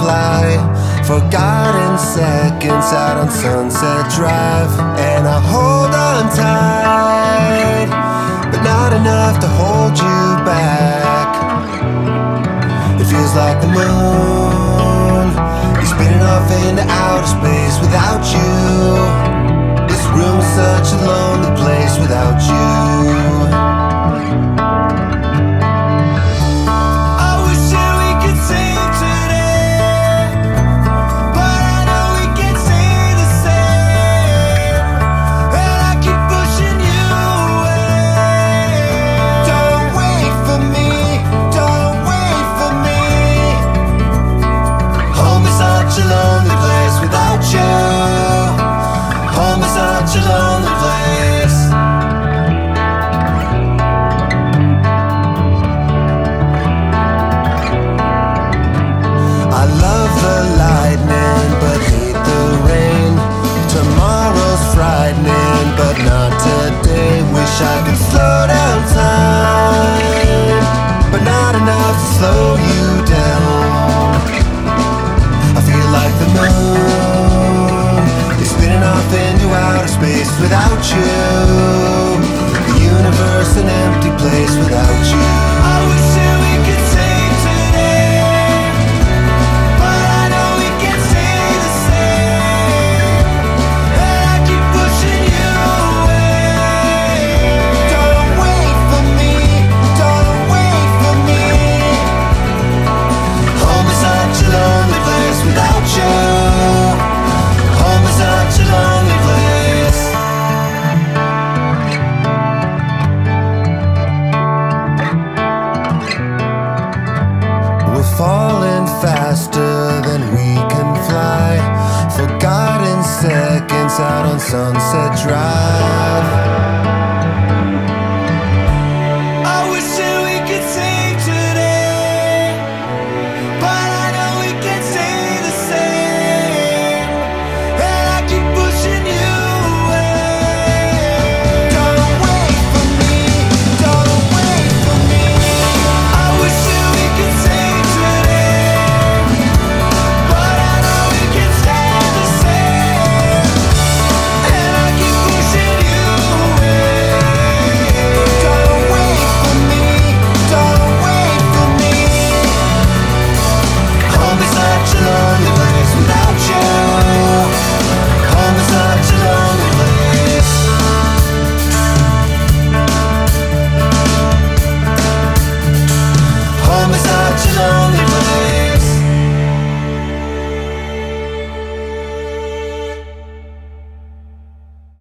fly. Forgotten seconds out on Sunset Drive, and I hold on tight, but not enough to hold you back. It feels like the moon is spinning off into outer space without you. This room is such a lonely place without you. But not today. Wish I could slow down time, but not enough to slow you down. I feel like the moon is spinning off into outer space without you. The universe an empty place without you. I wish that we could save today, but I know we can't stay the same, and I keep pushing you. Falling faster than we can fly. Forgotten seconds out on Sunset Drive.